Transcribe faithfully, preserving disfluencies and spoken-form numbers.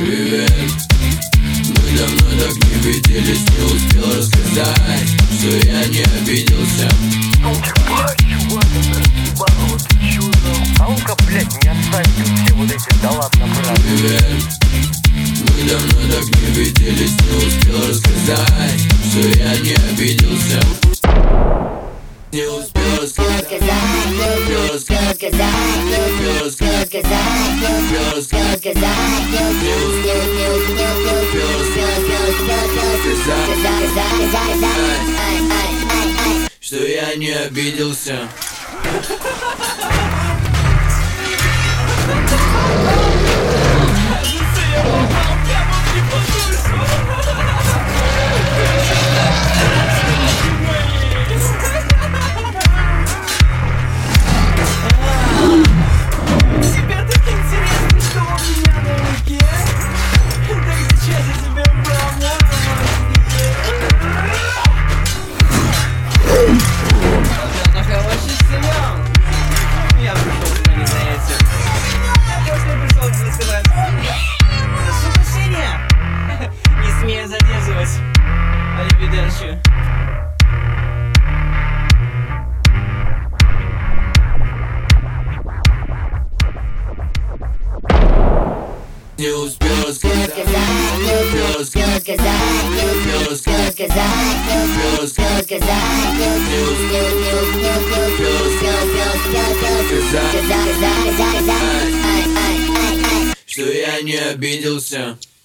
Привет, мы давно так не виделись, не успел рассказать, что я не обиделся. Ну ебать, чувак, это ебало, ты чё нахуй? А ну-ка, блядь, не отстань, все вот эти, да ладно, брат. Привет, мы давно так не виделись, не успел рассказать, что я не обиделся. Не успел рассказать, не успел рассказать, не успел рассказать, не успел рассказать, не успел рассказать, что я не обиделся. Аривидерчи. Не успел рассказать, не успел рассказать, не успел рассказать, не успел рассказать, не успел рассказать, что я не обиделся.